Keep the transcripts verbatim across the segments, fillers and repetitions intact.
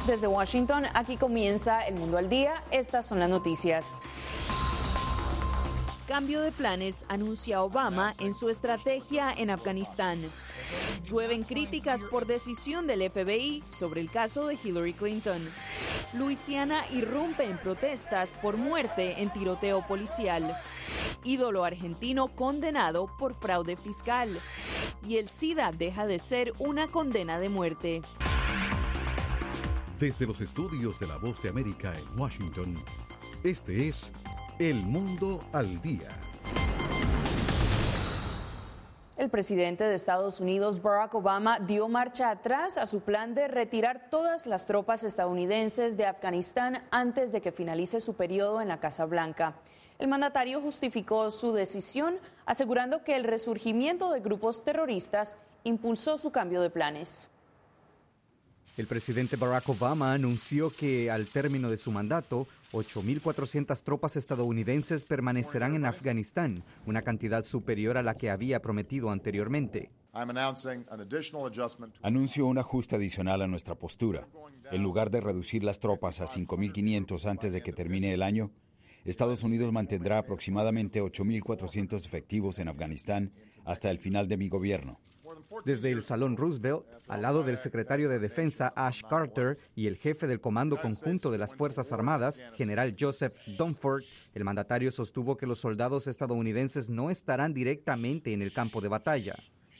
Desde Washington, aquí comienza El Mundo al Día. Estas son las noticias. Cambio de planes anuncia Obama en su estrategia en Afganistán. Llueven críticas por decisión del F B I sobre el caso de Hillary Clinton. Luisiana irrumpe en protestas por muerte en tiroteo policial. Ídolo argentino condenado por fraude fiscal. Y el SIDA deja de ser una condena de muerte. Desde los estudios de La Voz de América en Washington, este es El Mundo al Día. El presidente de Estados Unidos, Barack Obama, dio marcha atrás a su plan de retirar todas las tropas estadounidenses de Afganistán antes de que finalice su periodo en la Casa Blanca. El mandatario justificó su decisión asegurando que el resurgimiento de grupos terroristas impulsó su cambio de planes. El presidente Barack Obama anunció que al término de su mandato, ocho mil cuatrocientas tropas estadounidenses permanecerán en Afganistán, una cantidad superior a la que había prometido anteriormente. Anuncio un ajuste adicional a nuestra postura. En lugar de reducir las tropas a cinco mil quinientos antes de que termine el año, Estados Unidos mantendrá aproximadamente ocho mil cuatrocientos efectivos en Afganistán hasta el final de mi gobierno. Desde el Salón Roosevelt, al lado del secretario de Defensa Ash Carter y el jefe del Comando Conjunto de las Fuerzas Armadas, general Joseph Dunford, el mandatario sostuvo que los soldados estadounidenses no estarán directamente en el campo de batalla.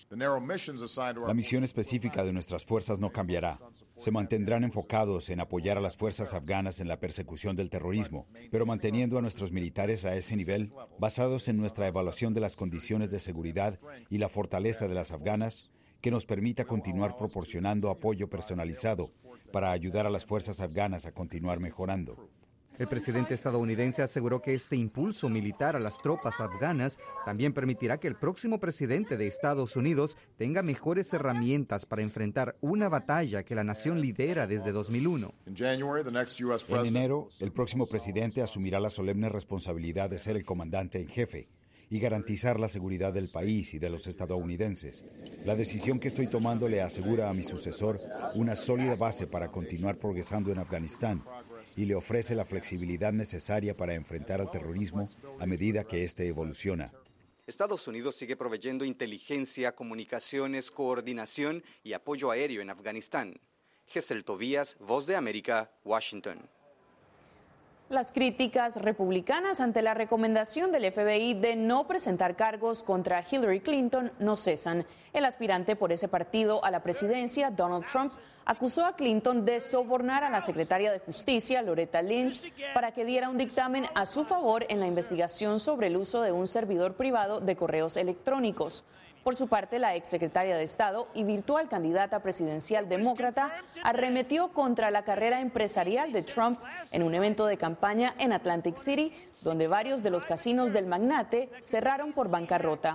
La misión específica de nuestras fuerzas no cambiará. Se mantendrán enfocados en apoyar a las fuerzas afganas en la persecución del terrorismo, pero manteniendo a nuestros militares a ese nivel, basados en nuestra evaluación de las condiciones de seguridad y la fortaleza de las afganas, que nos permita continuar proporcionando apoyo personalizado para ayudar a las fuerzas afganas a continuar mejorando. El presidente estadounidense aseguró que este impulso militar a las tropas afganas también permitirá que el próximo presidente de Estados Unidos tenga mejores herramientas para enfrentar una batalla que la nación lidera desde dos mil uno. En enero, el próximo presidente asumirá la solemne responsabilidad de ser el comandante en jefe y garantizar la seguridad del país y de los estadounidenses. La decisión que estoy tomando le asegura a mi sucesor una sólida base para continuar progresando en Afganistán y le ofrece la flexibilidad necesaria para enfrentar al terrorismo a medida que éste evoluciona. Estados Unidos sigue proveyendo inteligencia, comunicaciones, coordinación y apoyo aéreo en Afganistán. Gesell Tobías, Voz de América, Washington. Las críticas republicanas ante la recomendación del F B I de no presentar cargos contra Hillary Clinton no cesan. El aspirante por ese partido a la presidencia, Donald Trump, acusó a Clinton de sobornar a la secretaria de Justicia, Loretta Lynch, para que diera un dictamen a su favor en la investigación sobre el uso de un servidor privado de correos electrónicos. Por su parte, la exsecretaria de Estado y virtual candidata presidencial demócrata arremetió contra la carrera empresarial de Trump en un evento de campaña en Atlantic City, donde varios de los casinos del magnate cerraron por bancarrota.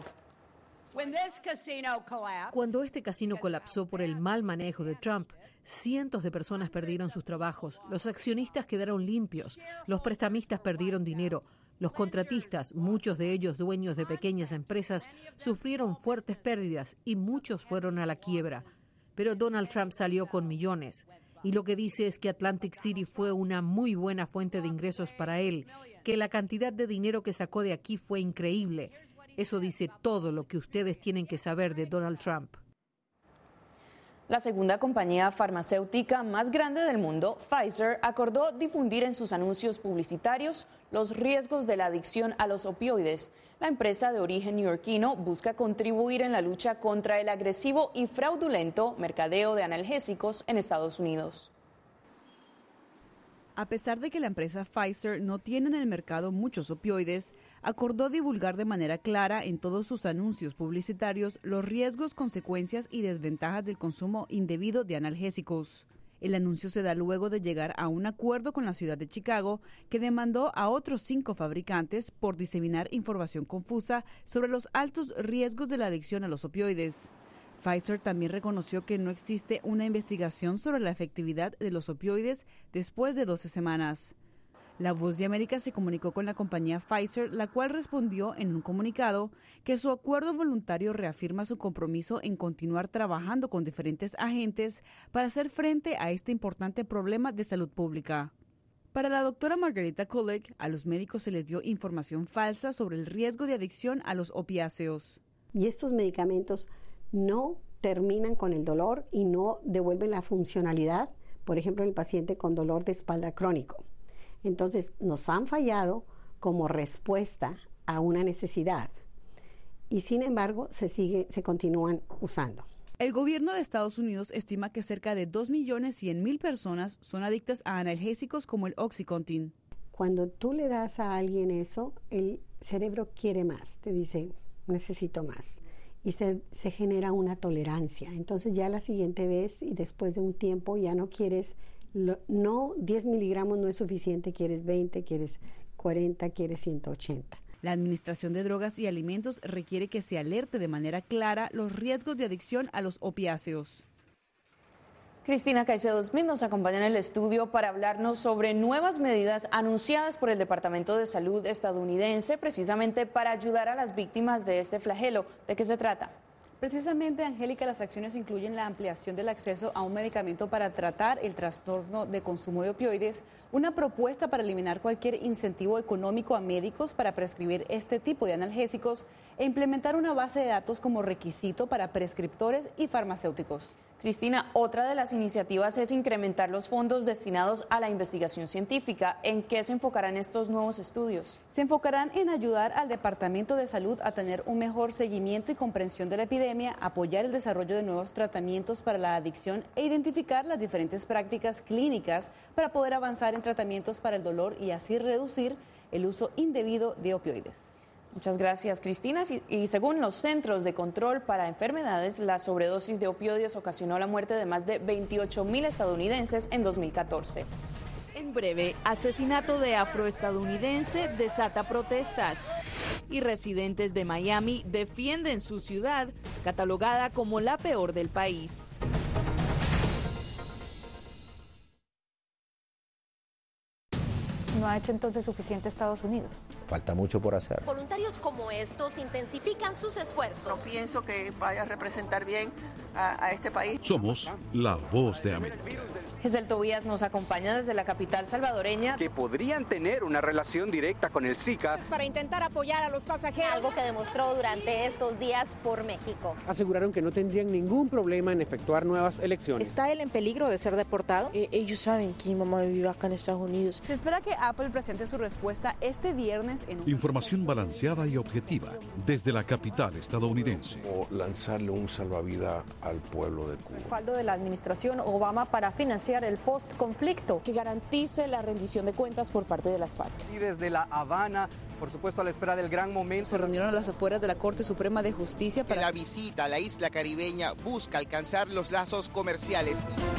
Cuando este casino colapsó por el mal manejo de Trump, cientos de personas perdieron sus trabajos, los accionistas quedaron limpios, los prestamistas perdieron dinero. Los contratistas, muchos de ellos dueños de pequeñas empresas, sufrieron fuertes pérdidas y muchos fueron a la quiebra. Pero Donald Trump salió con millones. Y lo que dice es que Atlantic City fue una muy buena fuente de ingresos para él, que la cantidad de dinero que sacó de aquí fue increíble. Eso dice todo lo que ustedes tienen que saber de Donald Trump. La segunda compañía farmacéutica más grande del mundo, Pfizer, acordó difundir en sus anuncios publicitarios los riesgos de la adicción a los opioides. La empresa de origen neoyorquino busca contribuir en la lucha contra el agresivo y fraudulento mercadeo de analgésicos en Estados Unidos. A pesar de que la empresa Pfizer no tiene en el mercado muchos opioides, acordó divulgar de manera clara en todos sus anuncios publicitarios los riesgos, consecuencias y desventajas del consumo indebido de analgésicos. El anuncio se da luego de llegar a un acuerdo con la ciudad de Chicago, que demandó a otros cinco fabricantes por diseminar información confusa sobre los altos riesgos de la adicción a los opioides. Pfizer también reconoció que no existe una investigación sobre la efectividad de los opioides después de doce semanas. La Voz de América se comunicó con la compañía Pfizer, la cual respondió en un comunicado que su acuerdo voluntario reafirma su compromiso en continuar trabajando con diferentes agentes para hacer frente a este importante problema de salud pública. Para la doctora Margarita Kulik, a los médicos se les dio información falsa sobre el riesgo de adicción a los opiáceos. Y estos medicamentos no terminan con el dolor y no devuelven la funcionalidad, por ejemplo, en el paciente con dolor de espalda crónico. Entonces, nos han fallado como respuesta a una necesidad y, sin embargo, se sigue, se continúan usando. El gobierno de Estados Unidos estima que cerca de dos millones cien mil personas son adictas a analgésicos como el Oxycontin. Cuando tú le das a alguien eso, el cerebro quiere más, te dice, necesito más. Y se, se genera una tolerancia. Entonces ya la siguiente vez y después de un tiempo ya no quieres, lo, no diez miligramos no es suficiente, quieres veinte, quieres cuarenta, quieres ciento ochenta. La Administración de Drogas y Alimentos requiere que se alerte de manera clara los riesgos de adicción a los opiáceos. Cristina Caicedo Smith nos acompaña en el estudio para hablarnos sobre nuevas medidas anunciadas por el Departamento de Salud estadounidense precisamente para ayudar a las víctimas de este flagelo. ¿De qué se trata? Precisamente, Angélica, las acciones incluyen la ampliación del acceso a un medicamento para tratar el trastorno de consumo de opioides, una propuesta para eliminar cualquier incentivo económico a médicos para prescribir este tipo de analgésicos e implementar una base de datos como requisito para prescriptores y farmacéuticos. Cristina, otra de las iniciativas es incrementar los fondos destinados a la investigación científica. ¿En qué se enfocarán estos nuevos estudios? Se enfocarán en ayudar al Departamento de Salud a tener un mejor seguimiento y comprensión de la epidemia, apoyar el desarrollo de nuevos tratamientos para la adicción e identificar las diferentes prácticas clínicas para poder avanzar en tratamientos para el dolor y así reducir el uso indebido de opioides. Muchas gracias, Cristina. Y según los Centros de Control para Enfermedades, la sobredosis de opioides ocasionó la muerte de más de veintiocho mil estadounidenses en dos mil catorce. En breve, asesinato de afroestadounidense desata protestas. Y residentes de Miami defienden su ciudad, catalogada como la peor del país. ¿No ha hecho entonces suficiente Estados Unidos? Falta mucho por hacer. Voluntarios como estos intensifican sus esfuerzos. No pienso que vaya a representar bien a, a este país. Somos la Voz de América. Gesell Tobías nos acompaña desde la capital salvadoreña. Que podrían tener una relación directa con el Zika. Para intentar apoyar a los pasajeros. Algo que demostró durante estos días por México. Aseguraron que no tendrían ningún problema en efectuar nuevas elecciones. ¿Está él en peligro de ser deportado? Eh, ellos saben que mi mamá vive acá en Estados Unidos. Se espera que Apple presente su respuesta este viernes en un... Información balanceada y objetiva desde la capital estadounidense. O lanzarle un salvavidas al pueblo de Cuba. Respaldo de la administración Obama para financiar el post-conflicto. Que garantice la rendición de cuentas por parte de las FARC. Y desde La Habana, por supuesto a la espera del gran momento. Se reunieron a las afueras de la Corte Suprema de Justicia para... La visita a la isla caribeña busca alcanzar los lazos comerciales.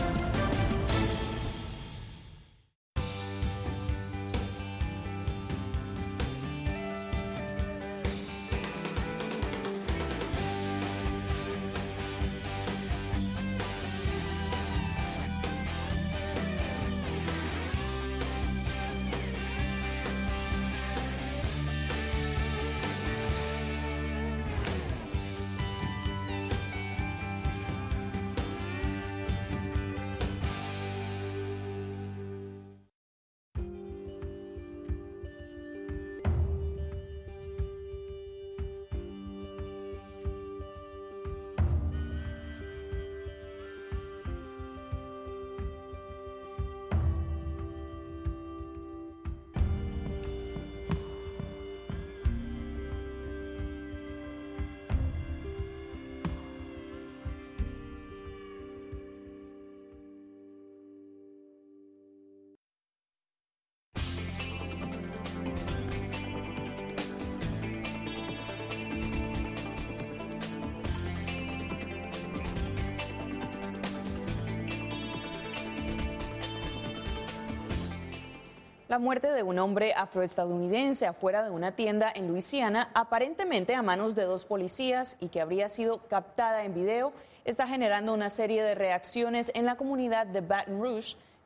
La muerte de un hombre afroestadounidense afuera de una tienda en Luisiana, aparentemente a manos de dos policías y que habría sido captada en video, está generando una serie de reacciones en la comunidad de Baton Rouge,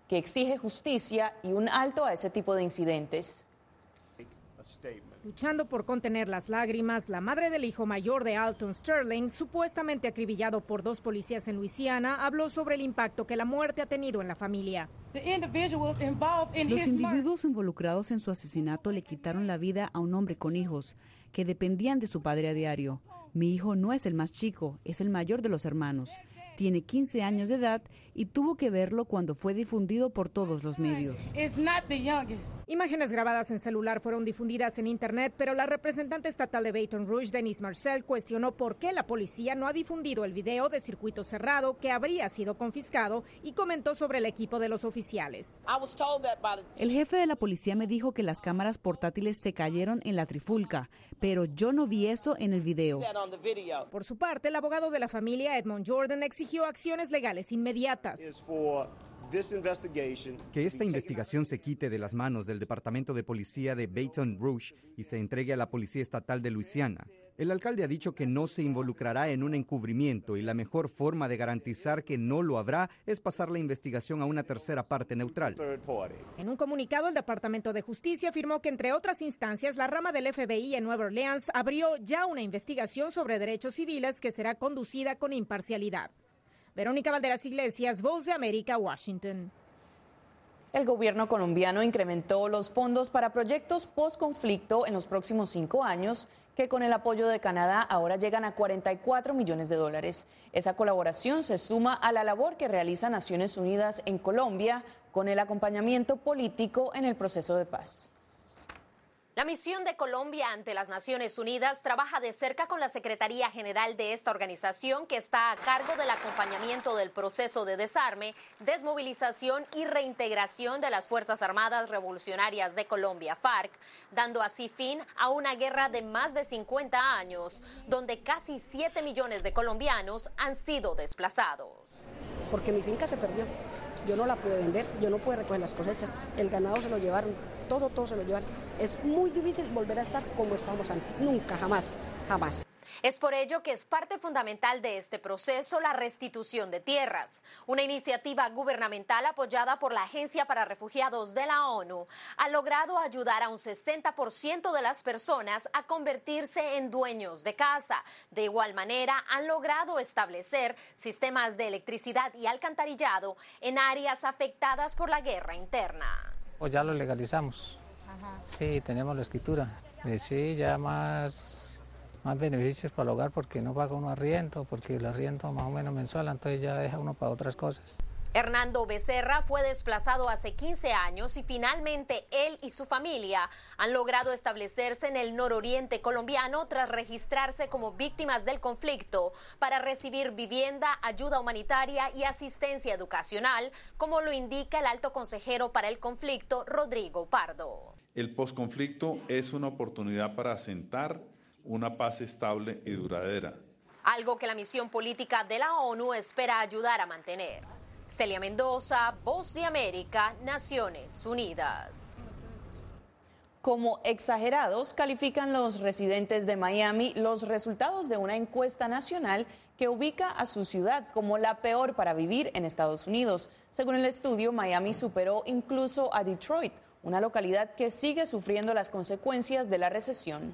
que exige justicia y un alto a ese tipo de incidentes. Luchando por contener las lágrimas, la madre del hijo mayor de Alton Sterling, supuestamente acribillado por dos policías en Luisiana, habló sobre el impacto que la muerte ha tenido en la familia. Los individuos involucrados en su asesinato le quitaron la vida a un hombre con hijos que dependían de su padre a diario. Mi hijo no es el más chico, es el mayor de los hermanos. Tiene quince años de edad y tuvo que verlo cuando fue difundido por todos los medios. Imágenes grabadas en celular fueron difundidas en Internet, pero la representante estatal de Baton Rouge, Denise Marcel, cuestionó por qué la policía no ha difundido el video de circuito cerrado que habría sido confiscado y comentó sobre el equipo de los oficiales. El jefe de la policía me dijo que las cámaras portátiles se cayeron en la trifulca, pero yo no vi eso en el video. Por su parte, el abogado de la familia, Edmond Jordan, exigió acciones legales inmediatas. Que esta investigación se quite de las manos del Departamento de Policía de Baton Rouge y se entregue a la Policía Estatal de Luisiana. El alcalde ha dicho que no se involucrará en un encubrimiento y la mejor forma de garantizar que no lo habrá es pasar la investigación a una tercera parte neutral. En un comunicado, el Departamento de Justicia afirmó que, entre otras instancias, la rama del F B I en Nueva Orleans abrió ya una investigación sobre derechos civiles que será conducida con imparcialidad. Verónica Valderas Iglesias, Voz de América, Washington. El gobierno colombiano incrementó los fondos para proyectos post-conflicto en los próximos cinco años, que con el apoyo de Canadá ahora llegan a cuarenta y cuatro millones de dólares. Esa colaboración se suma a la labor que realiza Naciones Unidas en Colombia con el acompañamiento político en el proceso de paz. La misión de Colombia ante las Naciones Unidas trabaja de cerca con la Secretaría General de esta organización, que está a cargo del acompañamiento del proceso de desarme, desmovilización y reintegración de las Fuerzas Armadas Revolucionarias de Colombia, FARC, dando así fin a una guerra de más de cincuenta años, donde casi siete millones de colombianos han sido desplazados. Porque mi finca se perdió. Yo no la pude vender, yo no pude recoger las cosechas, el ganado se lo llevaron, todo, todo se lo llevaron. Es muy difícil volver a estar como estábamos antes, nunca, jamás, jamás. Es por ello que es parte fundamental de este proceso la restitución de tierras, una iniciativa gubernamental apoyada por la Agencia para Refugiados de la ONU. Ha logrado ayudar a un sesenta por ciento de las personas a convertirse en dueños de casa. De igual manera, han logrado establecer sistemas de electricidad y alcantarillado en áreas afectadas por la guerra interna. Pues ya lo legalizamos. Ajá. Sí, tenemos la escritura. Eh, sí, ya más... más beneficios para el hogar porque no paga uno arriendo, porque el arriendo más o menos mensual, entonces ya deja uno para otras cosas. Hernando Becerra fue desplazado hace quince años y finalmente él y su familia han logrado establecerse en el nororiente colombiano tras registrarse como víctimas del conflicto para recibir vivienda, ayuda humanitaria y asistencia educacional, como lo indica el alto consejero para el conflicto, Rodrigo Pardo. El posconflicto es una oportunidad para asentar una paz estable y duradera. Algo que la misión política de la ONU espera ayudar a mantener. Celia Mendoza, Voz de América, Naciones Unidas. Como exagerados califican los residentes de Miami los resultados de una encuesta nacional que ubica a su ciudad como la peor para vivir en Estados Unidos. Según el estudio, Miami superó incluso a Detroit, una localidad que sigue sufriendo las consecuencias de la recesión.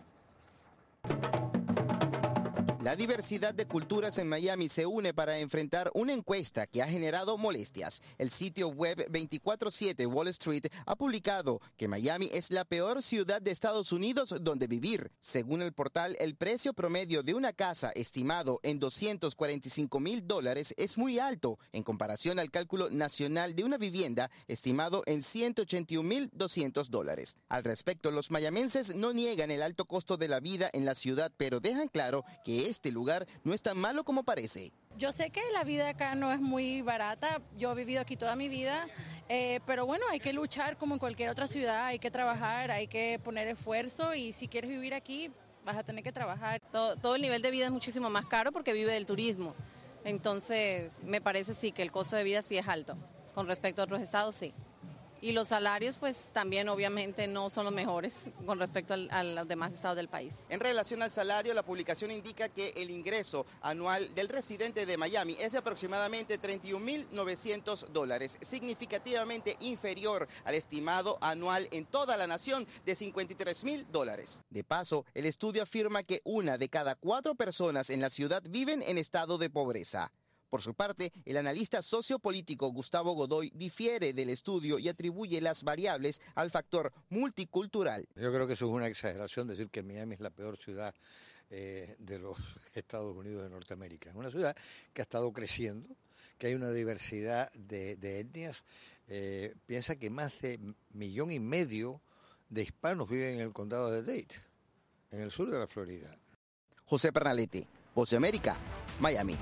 La diversidad de culturas en Miami se une para enfrentar una encuesta que ha generado molestias. El sitio web veinticuatro siete Wall Street ha publicado que Miami es la peor ciudad de Estados Unidos donde vivir. Según el portal, el precio promedio de una casa estimado en doscientos cuarenta y cinco mil dólares es muy alto en comparación al cálculo nacional de una vivienda estimado en ciento ochenta y un mil doscientos dólares. Al respecto, los mayamenses no niegan el alto costo de la vida en la ciudad, pero dejan claro que es Este lugar no es tan malo como parece. Yo sé que la vida acá no es muy barata, yo he vivido aquí toda mi vida, eh, pero bueno, hay que luchar como en cualquier otra ciudad, hay que trabajar, hay que poner esfuerzo y si quieres vivir aquí vas a tener que trabajar. Todo, todo el nivel de vida es muchísimo más caro porque vive del turismo, entonces me parece sí que el costo de vida sí es alto, con respecto a otros estados sí. y los salarios pues también obviamente no son los mejores con respecto al, a los demás estados del país. En relación al salario, la publicación indica que el ingreso anual del residente de Miami es de aproximadamente treinta y un mil novecientos dólares, significativamente inferior al estimado anual en toda la nación de cincuenta y tres mil dólares. De paso, el estudio afirma que una de cada cuatro personas en la ciudad viven en estado de pobreza. Por su parte, el analista sociopolítico Gustavo Godoy difiere del estudio y atribuye las variables al factor multicultural. Yo creo que eso es una exageración decir que Miami es la peor ciudad eh, de los Estados Unidos de Norteamérica. Es una ciudad que ha estado creciendo, que hay una diversidad de, de etnias. Eh, piensa que más de millón y medio de hispanos viven en el condado de Dade, en el sur de la Florida. José Pernalete, Voz de América, Miami.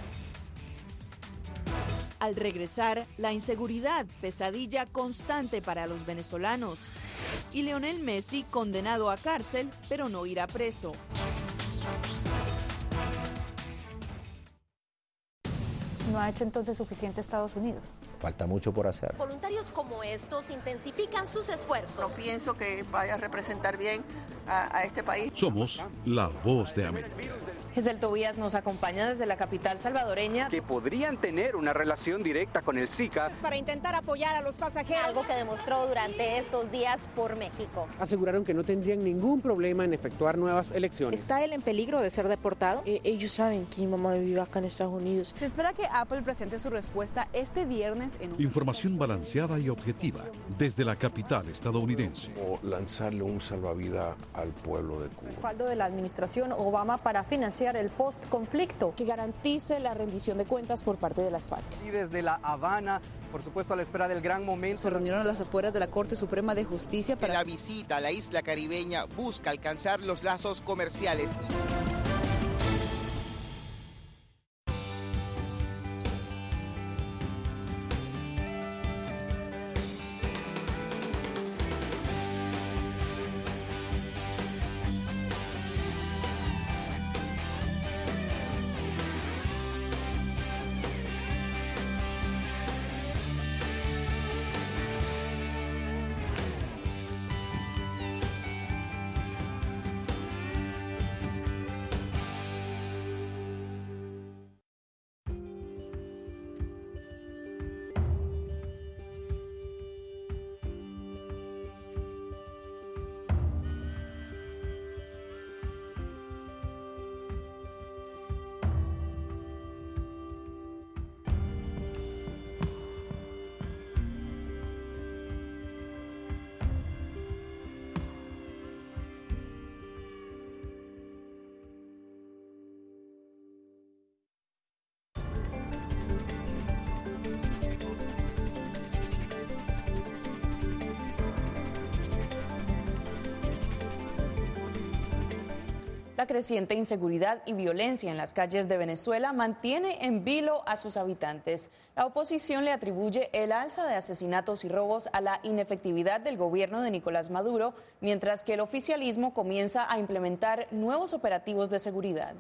Al regresar, la inseguridad, pesadilla constante para los venezolanos. Y Lionel Messi condenado a cárcel, pero no irá preso. ¿No ha hecho entonces suficiente Estados Unidos? Falta mucho por hacer. Voluntarios como estos intensifican sus esfuerzos. No pienso que vaya a representar bien a, a este país. Somos la Voz de América. Gesell Tobías nos acompaña desde la capital salvadoreña. Que podrían tener una relación directa con el Zika. Para intentar apoyar a los pasajeros. Algo que demostró durante estos días por México. Aseguraron que no tendrían ningún problema en efectuar nuevas elecciones. ¿Está él en peligro de ser deportado? Eh, ellos saben que mi mamá vive acá en Estados Unidos. Se espera que Apple presente su respuesta este viernes en un... Información balanceada y objetiva desde la capital estadounidense. O lanzarle un salvavidas al pueblo de Cuba. Respaldo de la administración Obama para financiar el post-conflicto. Que garantice la rendición de cuentas por parte de las FARC. Y desde La Habana, por supuesto a la espera del gran momento. Se reunieron a las afueras de la Corte Suprema de Justicia para... La visita a la isla caribeña busca alcanzar los lazos comerciales. La creciente inseguridad y violencia en las calles de Venezuela mantiene en vilo a sus habitantes. La oposición le atribuye el alza de asesinatos y robos a la inefectividad del gobierno de Nicolás Maduro, mientras que el oficialismo comienza a implementar nuevos operativos de seguridad.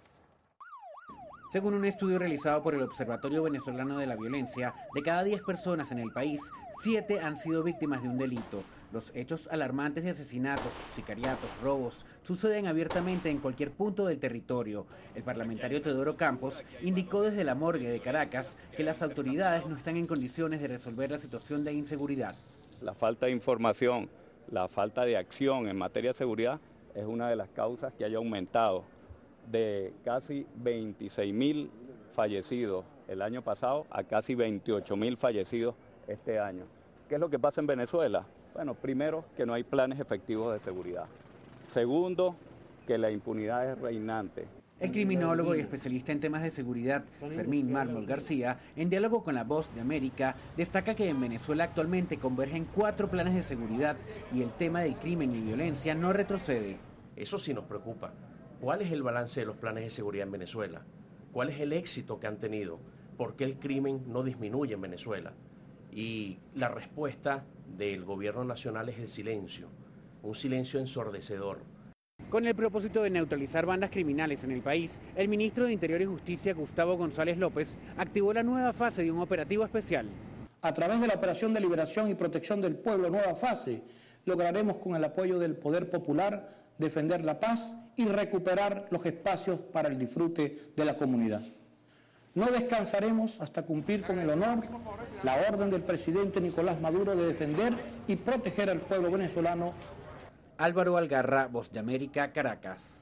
Según un estudio realizado por el Observatorio Venezolano de la Violencia, de cada diez personas en el país, siete han sido víctimas de un delito. Los hechos alarmantes de asesinatos, sicariatos, robos, suceden abiertamente en cualquier punto del territorio. El parlamentario Teodoro Campos indicó desde la morgue de Caracas que las autoridades no están en condiciones de resolver la situación de inseguridad. La falta de información, la falta de acción en materia de seguridad es una de las causas que haya aumentado de casi veintiséis mil fallecidos el año pasado a casi veintiocho mil fallecidos este año. ¿Qué es lo que pasa en Venezuela? Bueno, primero, que no hay planes efectivos de seguridad. Segundo, que la impunidad es reinante. El criminólogo y especialista en temas de seguridad, Fermín Mármol García, en diálogo con La Voz de América, destaca que en Venezuela actualmente convergen cuatro planes de seguridad y el tema del crimen y violencia no retrocede. Eso sí nos preocupa. ¿Cuál es el balance de los planes de seguridad en Venezuela? ¿Cuál es el éxito que han tenido? ¿Por qué el crimen no disminuye en Venezuela? Y la respuesta del gobierno nacional es el silencio, un silencio ensordecedor. Con el propósito de neutralizar bandas criminales en el país, el ministro de Interior y Justicia, Gustavo González López, activó la nueva fase de un operativo especial. A través de la Operación de Liberación y Protección del Pueblo Nueva Fase, lograremos con el apoyo del Poder Popular defender la paz y recuperar los espacios para el disfrute de la comunidad. No descansaremos hasta cumplir con el honor la orden del presidente Nicolás Maduro de defender y proteger al pueblo venezolano. Álvaro Algarra, Voz de América, Caracas.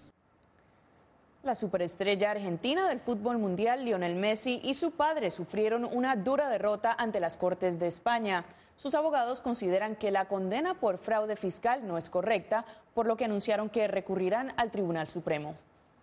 La superestrella argentina del fútbol mundial, Lionel Messi, y su padre sufrieron una dura derrota ante las Cortes de España. Sus abogados consideran que la condena por fraude fiscal no es correcta, por lo que anunciaron que recurrirán al Tribunal Supremo.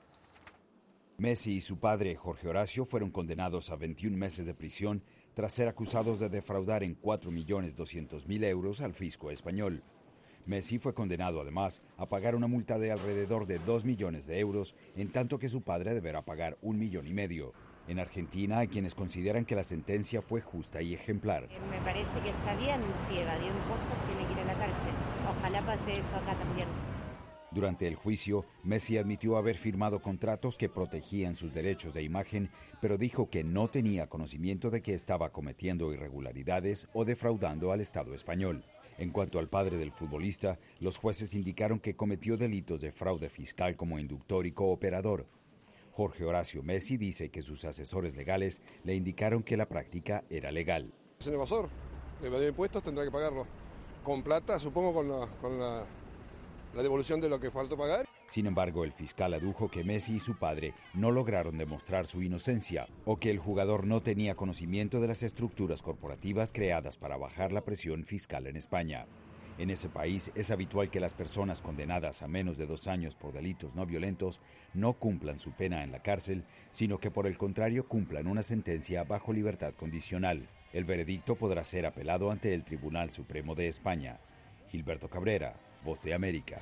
Messi y su padre, Jorge Horacio, fueron condenados a veintiún meses de prisión tras ser acusados de defraudar en cuatro millones doscientos mil euros al fisco español. Messi fue condenado además a pagar una multa de alrededor de dos millones de euros, en tanto que su padre deberá pagar un millón y medio. En Argentina hay quienes consideran que la sentencia fue justa y ejemplar. Me parece que está bien, si evadió impuestos tiene que ir a la cárcel. Ojalá pase eso acá también. Durante el juicio, Messi admitió haber firmado contratos que protegían sus derechos de imagen, pero dijo que no tenía conocimiento de que estaba cometiendo irregularidades o defraudando al Estado español. En cuanto al padre del futbolista, los jueces indicaron que cometió delitos de fraude fiscal como inductor y cooperador. Jorge Horacio Messi dice que sus asesores legales le indicaron que la práctica era legal. Es un evasor, evadió impuestos, tendrá que pagarlo con plata, supongo con la, con la, la devolución de lo que faltó pagar. Sin embargo, el fiscal adujo que Messi y su padre no lograron demostrar su inocencia o que el jugador no tenía conocimiento de las estructuras corporativas creadas para bajar la presión fiscal en España. En ese país es habitual que las personas condenadas a menos de dos años por delitos no violentos no cumplan su pena en la cárcel, sino que por el contrario cumplan una sentencia bajo libertad condicional. El veredicto podrá ser apelado ante el Tribunal Supremo de España. Gilberto Cabrera, Voz de América.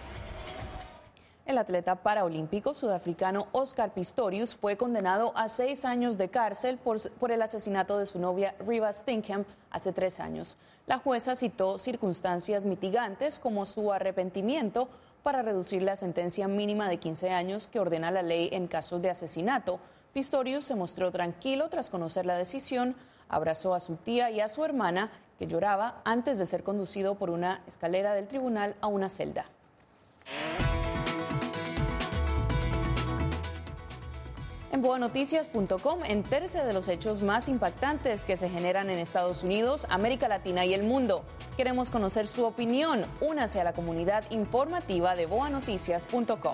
El atleta paraolímpico sudafricano Oscar Pistorius fue condenado a seis años de cárcel por, por el asesinato de su novia Reeva Steenkamp hace tres años. La jueza citó circunstancias mitigantes como su arrepentimiento para reducir la sentencia mínima de quince años que ordena la ley en casos de asesinato. Pistorius se mostró tranquilo tras conocer la decisión, abrazó a su tía y a su hermana, que lloraba antes de ser conducido por una escalera del tribunal a una celda. En boa noticias punto com, entérese de los hechos más impactantes que se generan en Estados Unidos, América Latina y el mundo. Queremos conocer su opinión. Únase a la comunidad informativa de boa noticias punto com.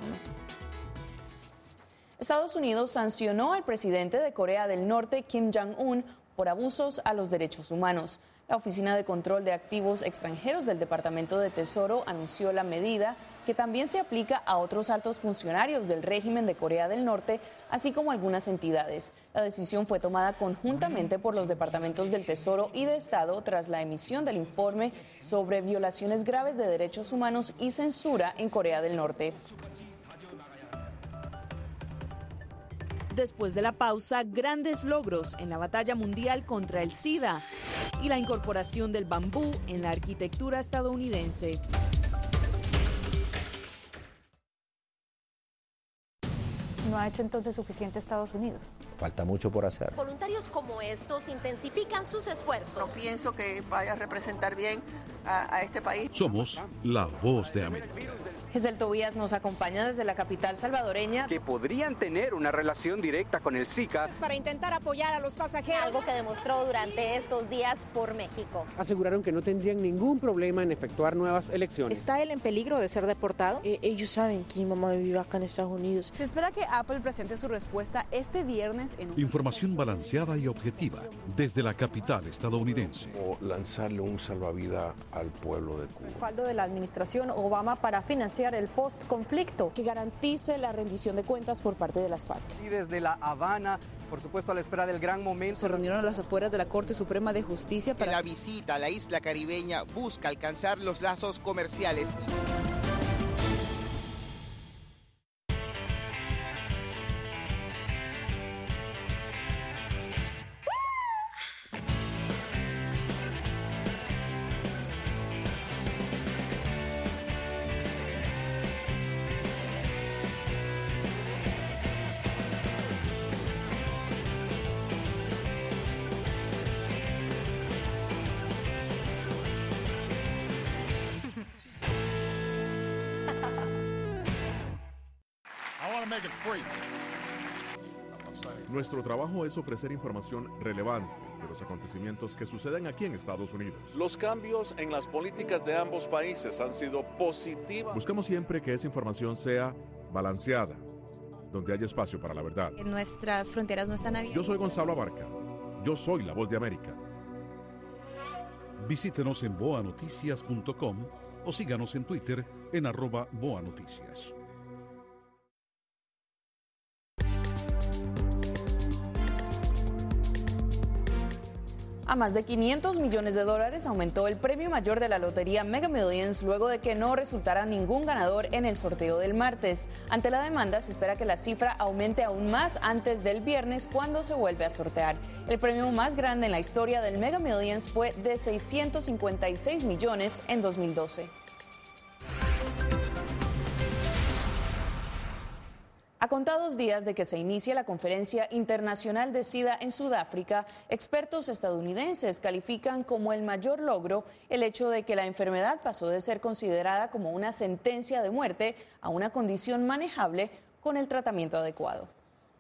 Estados Unidos sancionó al presidente de Corea del Norte, Kim Jong-un, por abusos a los derechos humanos. La Oficina de Control de Activos Extranjeros del Departamento de Tesoro anunció la medida, que también se aplica a otros altos funcionarios del régimen de Corea del Norte, así como algunas entidades. La decisión fue tomada conjuntamente por los departamentos del Tesoro y de Estado tras la emisión del informe sobre violaciones graves de derechos humanos y censura en Corea del Norte. Después de la pausa, grandes logros en la batalla mundial contra el SIDA y la incorporación del bambú en la arquitectura estadounidense. ¿No ha hecho entonces suficiente Estados Unidos? Falta mucho por hacer. Voluntarios como estos intensifican sus esfuerzos. No pienso que vaya a representar bien a, a este país. Somos la Voz de América. Gesell Tobías nos acompaña desde la capital salvadoreña. Que podrían tener una relación directa con el SICA. Para intentar apoyar a los pasajeros. Algo que demostró durante estos días por México. Aseguraron que no tendrían ningún problema en efectuar nuevas elecciones. ¿Está él en peligro de ser deportado? Eh, ellos saben que mi mamá vive acá en Estados Unidos. Se espera que Apple presente su respuesta este viernes en un... Información balanceada y objetiva desde la capital estadounidense. O lanzarle un salvavidas al pueblo de Cuba. Respaldo de la administración Obama para financiar el post-conflicto. Que garantice la rendición de cuentas por parte de las FARC. Y desde La Habana, por supuesto a la espera del gran momento. Se reunieron a las afueras de la Corte Suprema de Justicia para... La visita a la isla caribeña busca alcanzar los lazos comerciales. Nuestro trabajo es ofrecer información relevante de los acontecimientos que suceden aquí en Estados Unidos. Los cambios en las políticas de ambos países han sido positivos. Buscamos siempre que esa información sea balanceada, donde haya espacio para la verdad. Nuestras fronteras no están abiertas. Yo soy Gonzalo Abarca. Yo soy La Voz de América. Visítenos en boa noticias punto com o síganos en Twitter en arroba boa noticias. A más de quinientos millones de dólares aumentó el premio mayor de la lotería Mega Millions luego de que no resultara ningún ganador en el sorteo del martes. Ante la demanda, se espera que la cifra aumente aún más antes del viernes, cuando se vuelve a sortear. El premio más grande en la historia del Mega Millions fue de seiscientos cincuenta y seis millones en dos mil doce. A contados días de que se inicie la Conferencia Internacional de SIDA en Sudáfrica, expertos estadounidenses califican como el mayor logro el hecho de que la enfermedad pasó de ser considerada como una sentencia de muerte a una condición manejable con el tratamiento adecuado.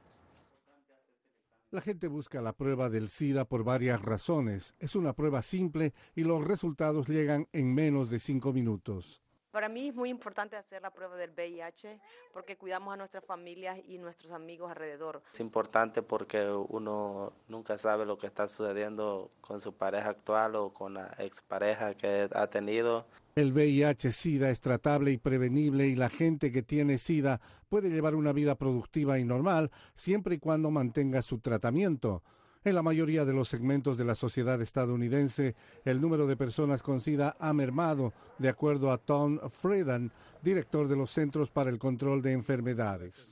La gente busca la prueba del SIDA por varias razones. Es una prueba simple y los resultados llegan en menos de cinco minutos. Para mí es muy importante hacer la prueba del V I H porque cuidamos a nuestras familias y nuestros amigos alrededor. Es importante porque uno nunca sabe lo que está sucediendo con su pareja actual o con la expareja que ha tenido. El V I H-Sida es tratable y prevenible y la gente que tiene SIDA puede llevar una vida productiva y normal siempre y cuando mantenga su tratamiento. En la mayoría de los segmentos de la sociedad estadounidense, el número de personas con SIDA ha mermado, de acuerdo a Tom Frieden, director de los Centros para el Control de Enfermedades.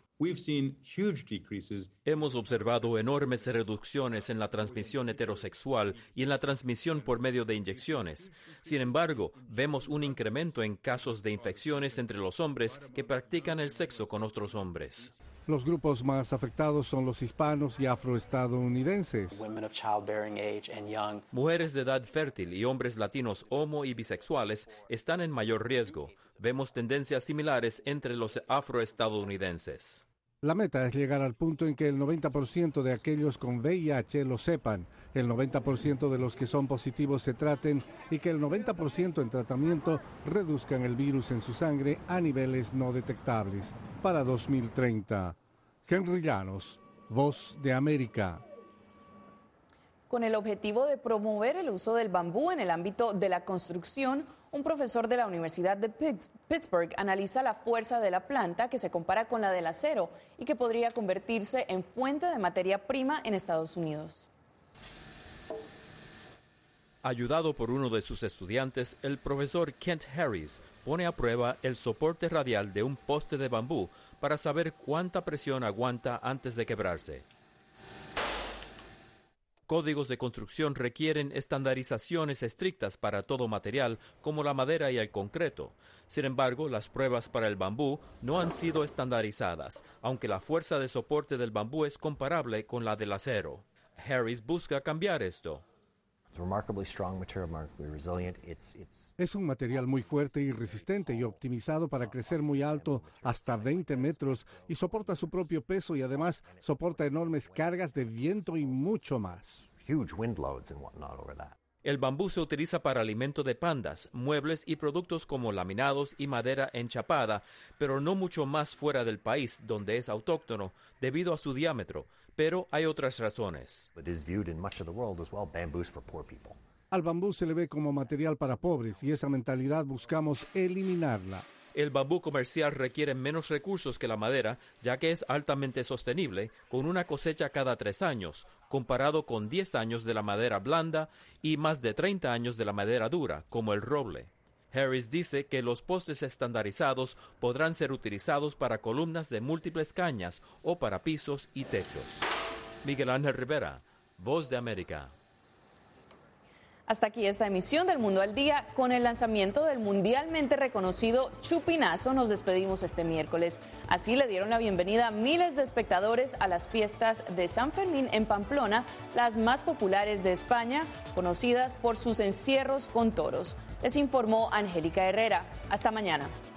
Hemos observado enormes reducciones en la transmisión heterosexual y en la transmisión por medio de inyecciones. Sin embargo, vemos un incremento en casos de infecciones entre los hombres que practican el sexo con otros hombres. Los grupos más afectados son los hispanos y afroestadounidenses. Mujeres de edad fértil y hombres latinos homo y bisexuales están en mayor riesgo. Vemos tendencias similares entre los afroestadounidenses. La meta es llegar al punto en que el noventa por ciento de aquellos con V I H lo sepan, el noventa por ciento de los que son positivos se traten y que el noventa por ciento en tratamiento reduzcan el virus en su sangre a niveles no detectables. Para dos mil treinta, Henry Llanos, Voz de América. Con el objetivo de promover el uso del bambú en el ámbito de la construcción, un profesor de la Universidad de Pittsburgh analiza la fuerza de la planta que se compara con la del acero y que podría convertirse en fuente de materia prima en Estados Unidos. Ayudado por uno de sus estudiantes, el profesor Kent Harris pone a prueba el soporte radial de un poste de bambú para saber cuánta presión aguanta antes de quebrarse. Códigos de construcción requieren estandarizaciones estrictas para todo material, como la madera y el concreto. Sin embargo, las pruebas para el bambú no han sido estandarizadas, aunque la fuerza de soporte del bambú es comparable con la del acero. Harris busca cambiar esto. Es un material muy fuerte y resistente y optimizado para crecer muy alto, hasta veinte metros, y soporta su propio peso y además soporta enormes cargas de viento y mucho más. El bambú se utiliza para alimento de pandas, muebles y productos como laminados y madera enchapada, pero no mucho más fuera del país, donde es autóctono, debido a su diámetro. Pero hay otras razones. Al bambú se le ve como material para pobres y esa mentalidad buscamos eliminarla. El bambú comercial requiere menos recursos que la madera, ya que es altamente sostenible, con una cosecha cada tres años, comparado con diez años de la madera blanda y más de treinta años de la madera dura, como el roble. Harris dice que los postes estandarizados podrán ser utilizados para columnas de múltiples cañas o para pisos y techos. Miguel Ángel Rivera, Voz de América. Hasta aquí esta emisión del Mundo al Día. Con el lanzamiento del mundialmente reconocido chupinazo nos despedimos este miércoles. Así le dieron la bienvenida a miles de espectadores a las fiestas de San Fermín en Pamplona, las más populares de España, conocidas por sus encierros con toros. Les informó Angélica Herrera. Hasta mañana.